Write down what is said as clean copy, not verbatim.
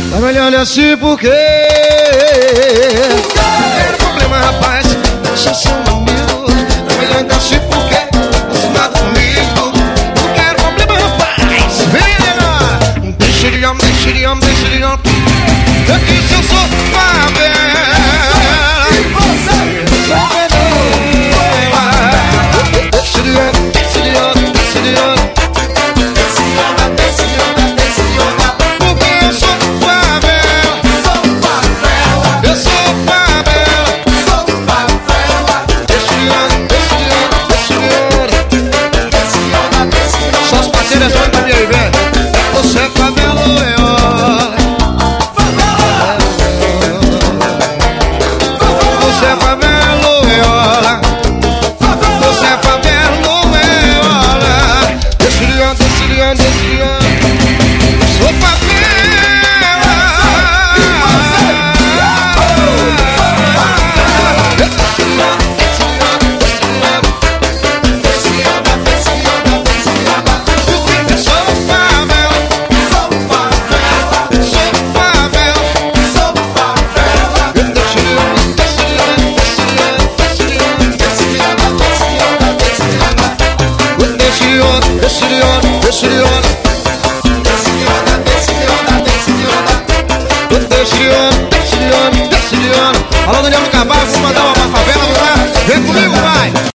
Tá me olhando assim por quê? Quero problema, rapaz, deixa seu amigo. Tá me olhando assim por quê? Não nada comigo. Não quero problema, rapaz. Vem, deixa de homem, deixa de homem, deixa de homem. Eu disse eu sou favela. E você? Deixa de homem, deixa de homem, deixa de homem. Você é favela ou é hora? Você é favela ou é hora? Você é favela ou é hora? Deixa de andar, deixa de andar, deixa de andar. Sou favela. Alô, Daniel do Cavalo, vou mandar